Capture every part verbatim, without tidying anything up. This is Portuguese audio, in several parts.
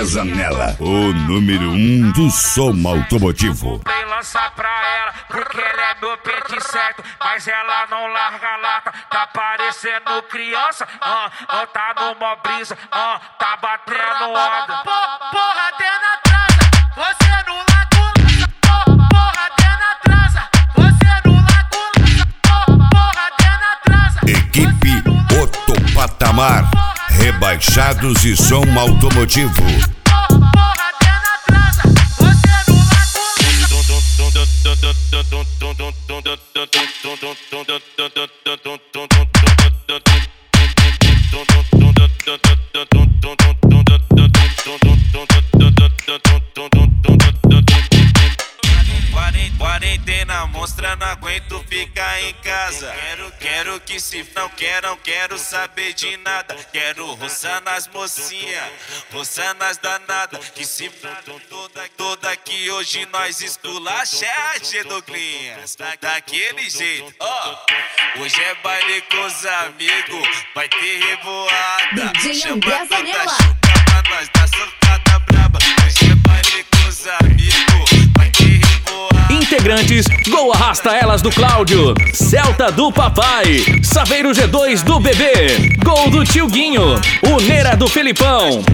André Zanella, o número um do som automotivo. Vem lançar pra ela, porque ela é meu pente certo, mas ela não larga a lata. Tá parecendo criança, ah, ah, tá numa brisa, ah, tá batendo onda. Porra, até na transa, você no lago. Porra, até na transa, você no lago. Porra, até na transa. Equipe Otto Patamar, rebaixados e som automotivo. Porra, até na transa, você no lago. Quarentena, monstra, não aguento ficar em casa. Quero, quero que se não quero, não quero saber de nada. Quero roçar nas mocinhas, roçar nas danadas. Que se fudam toda, toda que hoje nós esculacha, Douglinhas. Daquele jeito, ó. Oh, hoje é baile com os amigos, vai ter revoada. D J André Zanella. Pra nós dar socada braba. Hoje é baile com os amigos, vai ter revoada. Integrantes: Gol Arrasta Elas do Cláudio, Celta do Papai, Saveiro G dois do Bebê, Gol do Tio Guinho, Uneira do Felipão.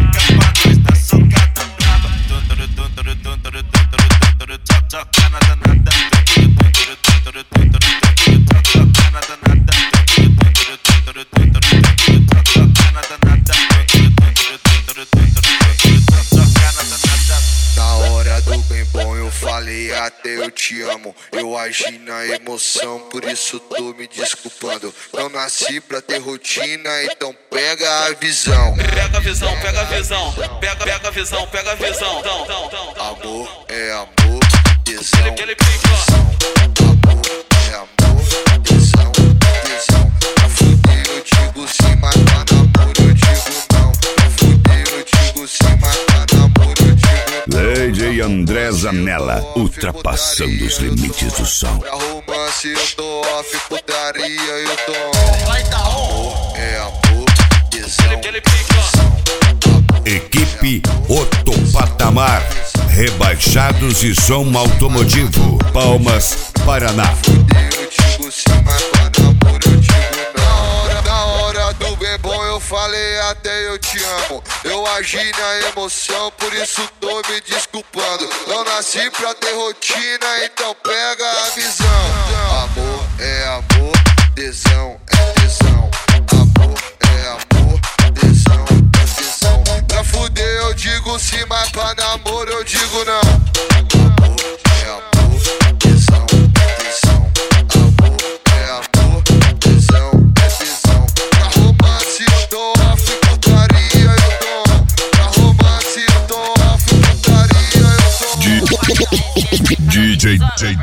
Falei até eu te amo, eu agi na emoção, por isso tô me desculpando. Não nasci pra ter rotina, então pega a visão. Pega a visão, pega a visão, pega, pega a visão, pega a visão. Amor é amor, tesão, tesão. Amor é amor, tesão, tesão. Pra fuder eu digo sim, mas pra namoro eu digo não. Pra fuder eu digo sim, mas pra namoro eu digo não. D J André Zanella, ultrapassando os limites do som. Pra romance eu tô off, putaria eu tô on. Amor é amor, tesão, tesão. Equipe Otto Patamar, rebaixados e som automotivo. Palmas, Paraná. Eu digo sim, mas pra namoro eu digo não. Na hora, na hora do bem bom eu falei até eu te amo. Eu agi na emoção, por isso tô me desculpando. Não nasci pra ter rotina, então pega a visão. Amor é amor, tesão é tesão. Amor é amor, tesão é tesão. Pra fuder eu digo sim, mas pra namoro eu digo não. Amor é amor, tesão é tesão. Amor é amor, tesão é tesão. Pra romance eu tô off, putaria eu tô on. Pra romance eu tô off, putaria eu tô on. D J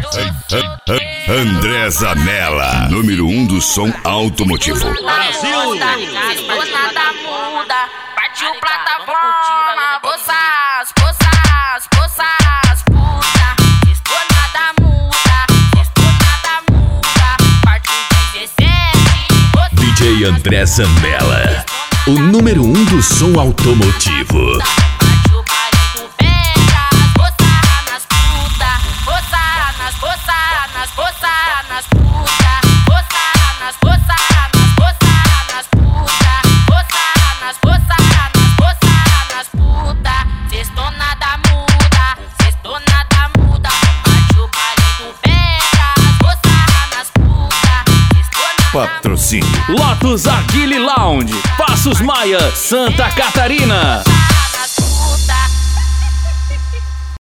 André Zanella, número um do som automotivo. Brasil! Nada muda, partiu plataforma, poças, poças, poças, puta. Estou nada muda, estou nada muda, partiu dezessete. D J André Zanella, o número um do som automotivo. Partiu baile do Vegas, poçar nas puta, poçar nas, poçar nas, poçar nas puta, poçar nas, poçar nas, poçar nas puta, poçar nas, poçar nas, poçar nas puta. Sextou nada muda, sextou nada muda, partiu baile do Vegas, poçar nas puta, sextou nada. Patrocínio Lotus Aguile Lounge, Passos Maia, Santa Catarina.